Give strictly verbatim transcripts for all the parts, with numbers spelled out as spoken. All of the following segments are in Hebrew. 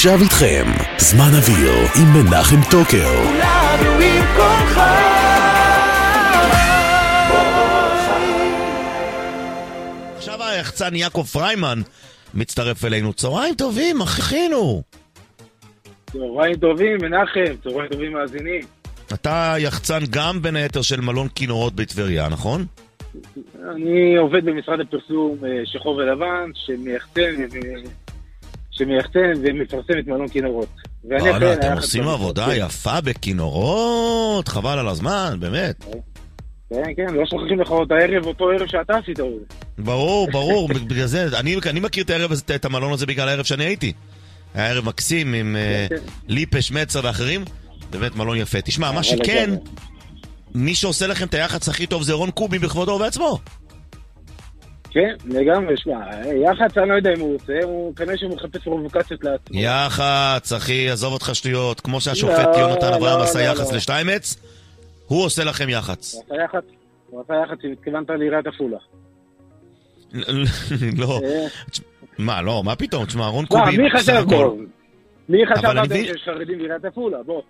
עכשיו איתכם, זמן אוויר עם מנחם טוקר. כולנו עם כולך. עכשיו היחצן יעקב פריימן מצטרף אלינו. צהריים טובים, אחינו. צהריים טובים, מנחם. צהריים טובים מאזינים. אתה יחצן גם בין היתר של מלון כינורות בטבריה, נכון? אני עובד במשרד הפרסום שחור ולבן, שמייחצן שמייחצן ומפרסם את מלון כינורות. וואלה, אתם עושים עבודה יפה בכינורות, חבל על הזמן, באמת. כן, כן, לא שוכחים לך את הערב, אותו ערב שאתה עשית את זה. ברור, ברור, בגלל זה, אני, אני מכיר את הערב, את המלון הזה בגלל הערב שאני הייתי. היה ערב מקסים עם ליפש, מצר ואחרים, באמת מלון יפה. תשמע, מה שכן, מי שעושה לכם את היחץ הכי טוב זה רון קובי בכבודו ובעצמו. כן, לגמרי, שמע, יחץ אני לא יודע אם הוא עושה, הוא כנראה שהוא מחפש פרובוקציות לעצמו. יחץ, אחי, עזוב אותך שטויות, כמו שהשופט יונתן אברהם עשה יחץ לשטיימץ, הוא עושה לכם יחץ. הוא עשה יחץ, הוא עשה יחץ, אם התכוונת לעיריית עפולה. לא, מה, לא, מה פתאום, תשמע, רון קובי... מי חשב בו? מי חשב בו שיש חרדים בעיריית עפולה? בוא.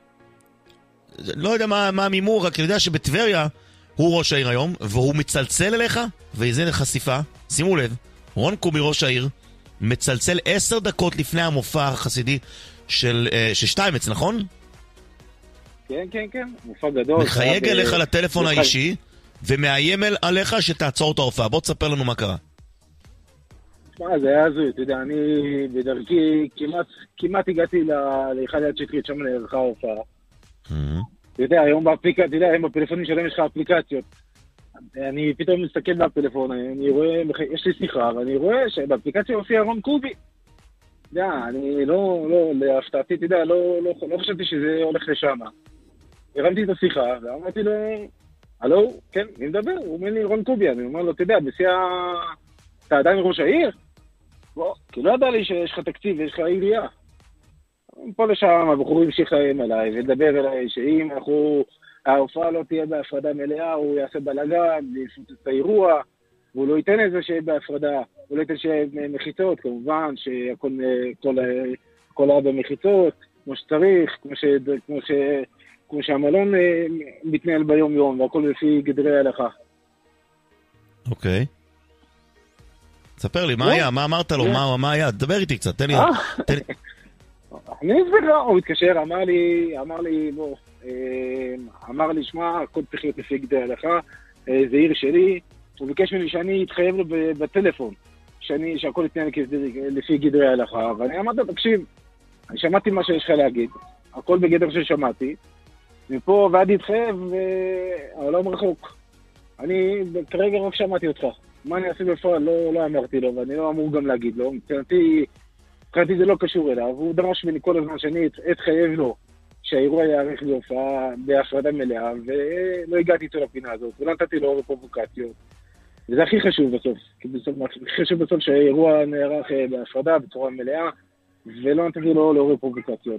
לא יודע מה המימור, רק אני יודע שבטבריה הוא ראש העיר היום, והוא מצלצל אליך, וזה חשיפה, שימו לב, רון קובי ראש העיר, מצלצל עשר דקות לפני המופע החסידי של שטיימץ, נכון? כן, כן, כן, מופע גדול. מחייג אליך לטלפון האישי, ומאיים עליך שתעצור את ההופעה. בוא תספר לנו מה קרה. מה, זה היה הזוי, אתה יודע, אני בדרכי כמעט, כמעט הגעתי לאחד יד שטרית, שם נערכה ההופעה. אתה יודע, היום באפליקציה, אתה יודע, היום בפלאפונים שלהם יש לך אפליקציות. אני פתאום מסתכל בפלאפון, אני רואה, יש לי שיחה, ואני רואה שבאפליקציה הופיע רון קובי. אתה יודע, אני לא, לא, להפתעתי, אתה יודע, לא, לא, לא חשבתי שזה הולך לשם. הרמתי את השיחה, ואמרתי לו, הלו, כן, מי מדבר? הוא אומר לי, רון קובי. אני אומר לו, אתה יודע, בשיא ה... אתה עדיין ראש העיר? בוא, כי לא ידע לי שיש לך תקציב ויש לך עירייה. פה לשם, הבחורים שחיים אליי, ולדבר אליי, שאם אנחנו, ההופעה לא תהיה בהפרדה מלאה, הוא יעשה בלגן, ויפוצץ את האירוע, והוא לא ייתן איזה שיהיה בהפרדה, הוא לא ייתן שיהיה מחיצות, כמובן, שהכל כל, כל היה במחיצות, כמו שצריך, כמו, ש, כמו, ש, כמו שהמלון מתנהל ביום יום, והכל לפי גדרי ההלכה. אוקיי. תספר לי, מה היה? מה אמרת לו? מה היה? דבר איתי קצת, תן לי... אני אסביר, הוא התקשר, אמר לי, אמר לי, בוא, אמר לי, שמע, הכל צריך להיות לפי גדרי ההלכה, זה עיר שלי, הוא ביקש ממני שאני אתחייב לו בטלפון, שהכל יתנהל לפי גדרי ההלכה, ואני אמרתי, תקשיב, אני שמעתי מה שיש לך להגיד, הכל בגדר ששמעתי, מפה ועד התחייב, העולם רחוק. אני כרגע רק שמעתי אותך. מה אני אעשה בפועל? לא, לא אמרתי לו, ואני לא אמור גם להגיד לו. מבחינתי, מבחינתי זה לא קשור אליו. הוא דרש ממני כל הזמן שאני אתחייב לו שהאירוע יערך בהופעה בהפרדה מלאה, ולא הגעתי איתו לפינה הזאת, ולא נתתי לו פרובוקציות. וזה הכי חשוב בסוף. כי בסוף, הכי חשוב בסוף שהאירוע נערך בהפרדה בצורה מלאה, ולא נתתי לו לעורר פרובוקציות.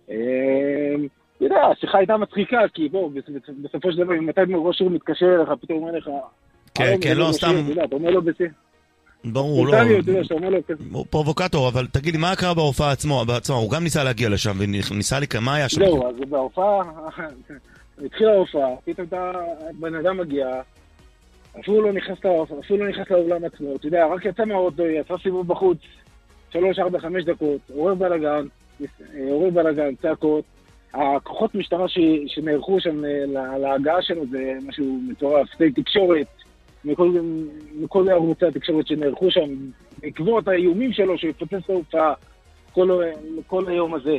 אתה יודע, השיחה הייתה מצחיקה, כי בוא, בסופו של דבר, אם מתי ראש עיר מתקשר אליך, פתאום אומר לך... כן, כן, לא, סתם... אתה אומר לו בסדר. ברור, לא... פרובוקטור, אבל תגיד לי, מה קרה בהופעה עצמו? הוא גם ניסה להגיע לשם, וניסה לי כמה היה שם. זהו, אז בהופעה, התחילה ההופעה, פתאום בן אדם מגיע, אפילו לא נכנס לאולם עצמו, אתה יודע, רק יצא מהאוטו, יצא סיבוב בחוץ, שלוש, ארבע, חמש דקות, עורר בלגן, עורר בלגן, צעקות, הכוחות משטרה שנערכו שם להגעה שלנו זה משהו מטורף, שתי תקשורת, מכל, מכל ערוצי התקשורת שנערכו שם, בעקבות האיומים שלו שיפוצץ את ההופעה כל, כל היום הזה.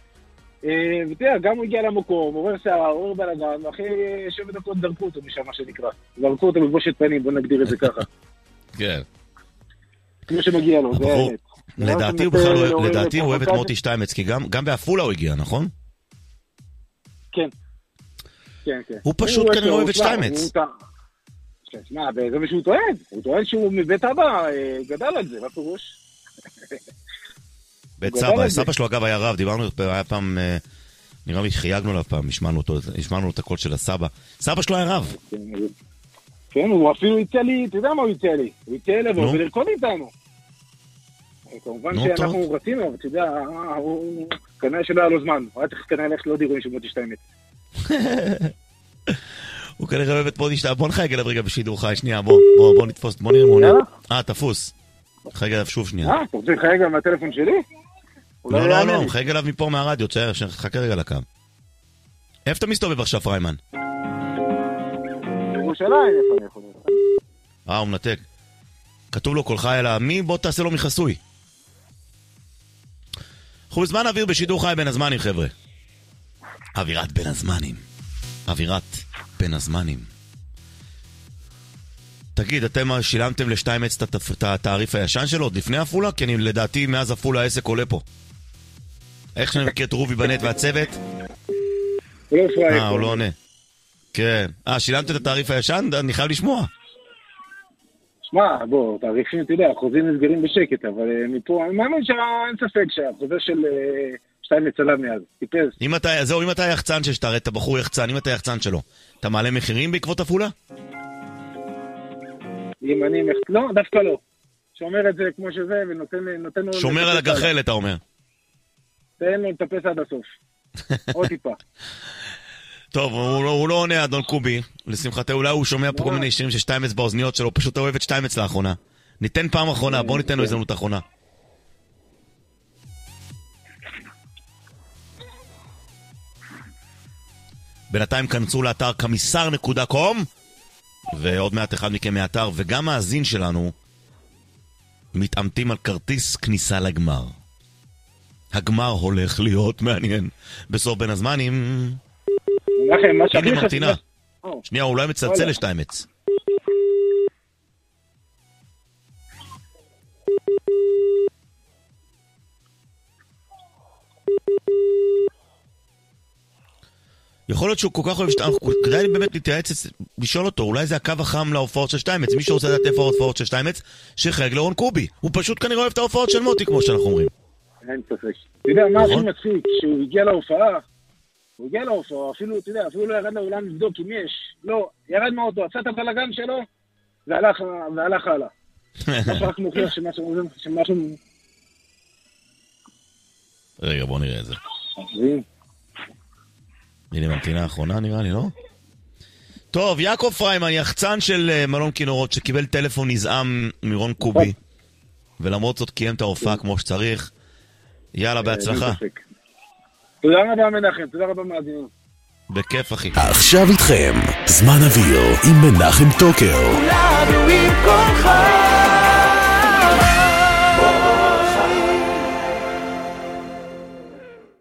ותראה, גם הוא הגיע למקום, עורר שערה, עורר בלגן, ואחרי שבע דקות דרכו אותו משם, מה שנקרא. דרכו אותו בבושת פנים, בוא נגדיר את זה ככה. כן. כמו שמגיע לו, זה האמת. לדעתי הוא בכלל, לדעתי הוא אוהב את מוטי שטיימץ, כי גם באפולה הוא הגיע, נכון? כן. כן, כן. הוא פשוט כנראה אוהב את שטיימץ. מה, זה מה שהוא טוען. הוא טוען שהוא מבית אבא גדל על זה, מה פירוש? בית סבא, סבא שלו אגב היה רב, דיברנו, היה פעם, נראה לי חייגנו עליו פעם, השמענו אותו, השמענו את הקול של הסבא. סבא שלו היה רב. כן, הוא אפילו יצא לי, אתה יודע מה הוא יצא לי? הוא יצא לבוא ולרקוד איתנו. כמובן שאנחנו רצינו, אבל אתה יודע, הוא כנראה שלא היה לו זמן. הוא היה צריך כנראה ללכת לעוד אירועים של מוטי שטיימץ. הוא כנראה אוהב את מוטי שטיימץ. בוא נחייג אליו רגע בשידור חי, שנייה, בוא, בוא נתפוס, בוא נראה מעונה. אה, תפוס. נחייג אליו שוב שנייה. אה, אתה רוצה לחייג גם מהטלפון שלי? לא, לא, לא, נחייג אליו מפה מהרדיו, תשאר, שנחכה רגע לקו. איפה אתה מסתובב עכשיו, פריימן? בירושלים, איפה אני יכול להיות? אה, הוא מנתק. כתוב לו קולך אלא מי, בוא תעשה לו מחסוי. אנחנו בזמן אוויר בשידור חי בין הזמנים, חבר'ה. אווירת בין הזמנים. אווירת בין הזמנים. תגיד, אתם שילמתם לשטיימץ את התעריף הישן שלו עוד לפני אפולה? כי אני לדעתי מאז אפולה העסק עולה פה. איך שאני מכיר את רובי בנט והצוות? אה, הוא לא עונה. כן. אה, שילמתם את התעריף הישן? אני חייב לשמוע. שמע, בוא, תעריפים, אתה יודע, החוזים נסגרים בשקט, אבל מפה, אני מאמין שאין ספק שהחוזה של שטיימץ עלה מאז, טיפס. אם אתה, זהו, אם אתה יחצן ששתה, את הבחור יחצן, אם אתה יחצן שלו, אתה מעלה מחירים בעקבות אפולה? אם אני, לא, דווקא לא. שומר את זה כמו שזה, ונותן לו... שומר על הגחל, אתה אומר. תן לו לטפס עד הסוף. עוד טיפה. טוב, הוא לא, הוא לא עונה, אדון קובי. לשמחתי, אולי הוא שומע פה כל מיני שירים של שטיימץ באוזניות שלו, פשוט אוהב את שטיימץ לאחרונה. ניתן פעם אחרונה, בואו ניתן לו הזדמנות אחרונה. בינתיים כנסו לאתר קמיסר נקודה קום, ועוד מעט אחד מכם מהאתר, וגם מאזין שלנו מתעמתים על כרטיס כניסה לגמר. הגמר הולך להיות מעניין. בסוף בין הזמנים... הנה ממתינה. שנייה, אולי מצלצל לשטיימץ. יכול להיות שהוא כל כך אוהב שטיימץ, כדאי לי באמת להתייעץ, לשאול אותו, אולי זה הקו החם להופעות של שטיימץ. מי שרוצה לדעת איפה ההופעות של שטיימץ, שחייג לרון קובי. הוא פשוט כנראה אוהב את ההופעות של מוטי, כמו שאנחנו אומרים. אין ספק. אתה יודע, מה הכי מצחיק? כשהוא הגיע להופעה, הוא הגיע להופעה, אפילו, אתה יודע, אפילו לא ירד לאולם לבדוק אם יש. לא, ירד מהאוטו, עשה את הבלגן שלו, והלך, והלך הלאה. מה שרק מוכיח שמשהו... רגע, בוא נראה את זה. הנה ממתינה האחרונה, נראה לי, לא? טוב, יעקב פריימן, יחצן של מלון כינורות, שקיבל טלפון נזעם מרון קובי, ולמרות זאת קיים את ההופעה כמו שצריך. יאללה, בהצלחה. תודה רבה מנחם, תודה רבה מאזינים. בכיף אחי. עכשיו איתכם, זמן אוויר עם מנחם טוקר. כולנו עם כל חי